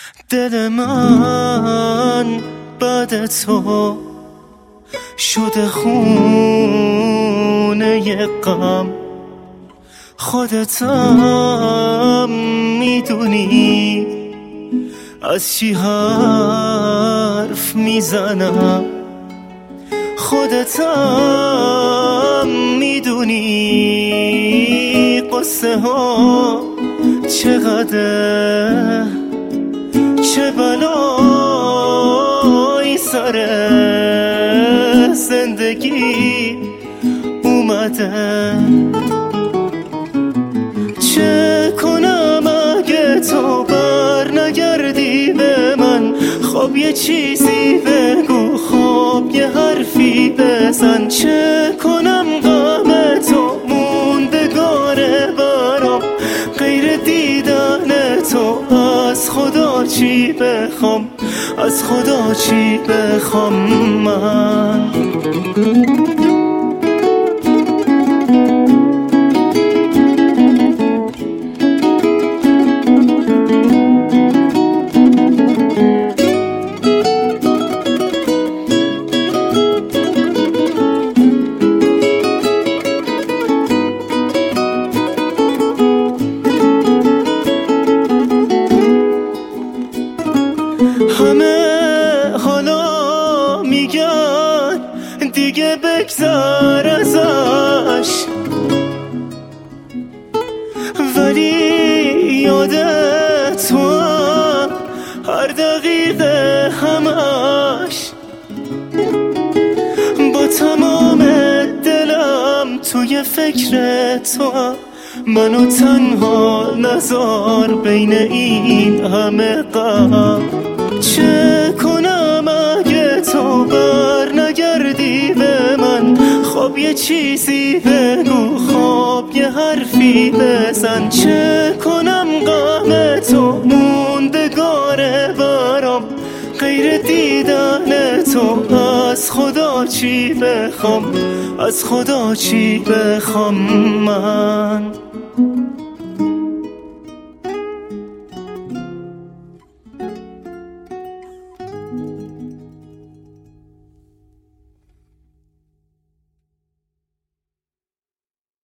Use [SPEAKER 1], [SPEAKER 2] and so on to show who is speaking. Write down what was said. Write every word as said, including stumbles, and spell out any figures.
[SPEAKER 1] دل من بعد تو شده خونه غم، خودتم میدونی از چی حرف میزنم، خودتم میدونی قصه ها چقدر، چه بلایی سر زندگی اومده. چه کنم اگه تو بر نگردی به من؟ خب یه چیزی بگو، خب یه حرفی بزن. چه کنم غم تو موندگاره برام، غیر دیدن تو از خدا چی بخوام، از خدا چی بخوام من؟ همه حالا میگن دیگه بگذر ازش، ولی یادت تو هر دقیقه همش، با تمام دلم توی فکر تو، منو تنها نذار بین این همه غم. چه کنم اگه تو بر نگردی به من؟ خب یه چیزی بگو، خب یه حرفی بزن. چه کنم غم تو موندگاره برام، غیر دیدن تو از خدا چی بخوام، از خدا چی بخوام من؟